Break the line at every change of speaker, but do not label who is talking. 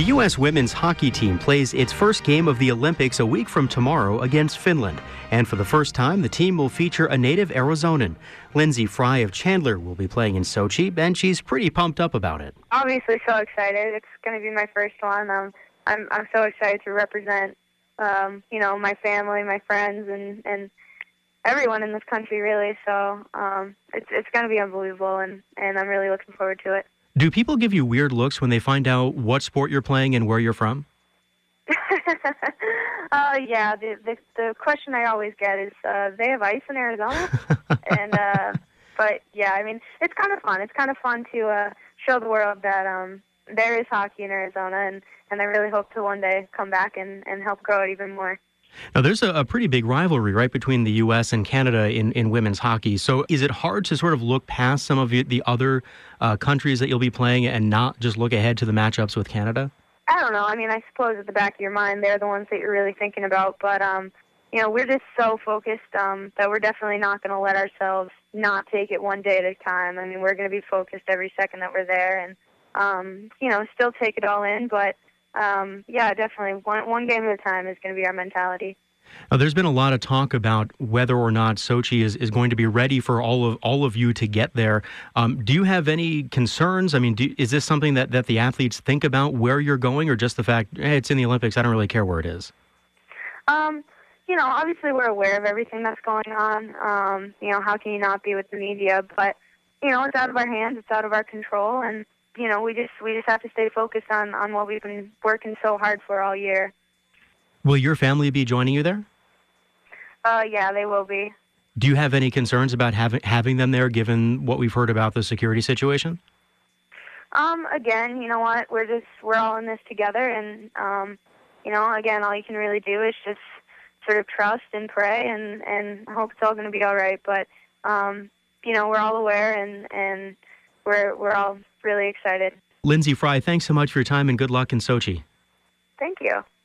U.S. women's hockey team plays its first game of the Olympics a week from tomorrow against Finland. And for the first time, the team will feature a native Arizonan. Lindsey Fry of Chandler will be playing in Sochi, and she's pretty pumped up about it.
Obviously so excited. It's going to be my first one. I'm so excited to represent, my family, my friends, and everyone in this country, really. So it's going to be unbelievable, and I'm really looking forward to it.
Do people give you weird looks when they find out what sport you're playing and where you're from?
Yeah. The question I always get is, they have ice in Arizona? But yeah, I mean, it's kind of fun. It's kind of fun to show the world that there is hockey in Arizona, and I really hope to one day come back and help grow it even more.
Now, there's a pretty big rivalry, right, between the U.S. and Canada in women's hockey. So is it hard to sort of look past some of the other countries that you'll be playing and not just look ahead to the matchups with Canada?
I don't know. I mean, I suppose at the back of your mind, they're the ones that you're really thinking about. But, we're just so focused that we're definitely not going to let ourselves not take it one day at a time. I mean, we're going to be focused every second that we're there and, still take it all in. But, definitely one game at a time is going to be our mentality.
Now, there's been a lot of talk about whether or not Sochi is going to be ready for all of you to get there. Do you have any concerns? I mean, is this something that the athletes think about where you're going, or just the fact, hey, it's in the Olympics, I don't really care where it is?
Obviously we're aware of everything that's going on. How can you not be with the media? But, it's out of our hands, it's out of our control, and we just have to stay focused on what we've been working so hard for all year.
Will your family be joining you there?
Yeah, they will be.
Do you have any concerns about having them there, given what we've heard about the security situation?
Again, you know what? We're all in this together, and again, all you can really do is just sort of trust and pray and hope it's all going to be all right. But we're all aware, and we're all really excited.
Lindsey Fry, thanks so much for your time, and good luck in Sochi.
Thank you.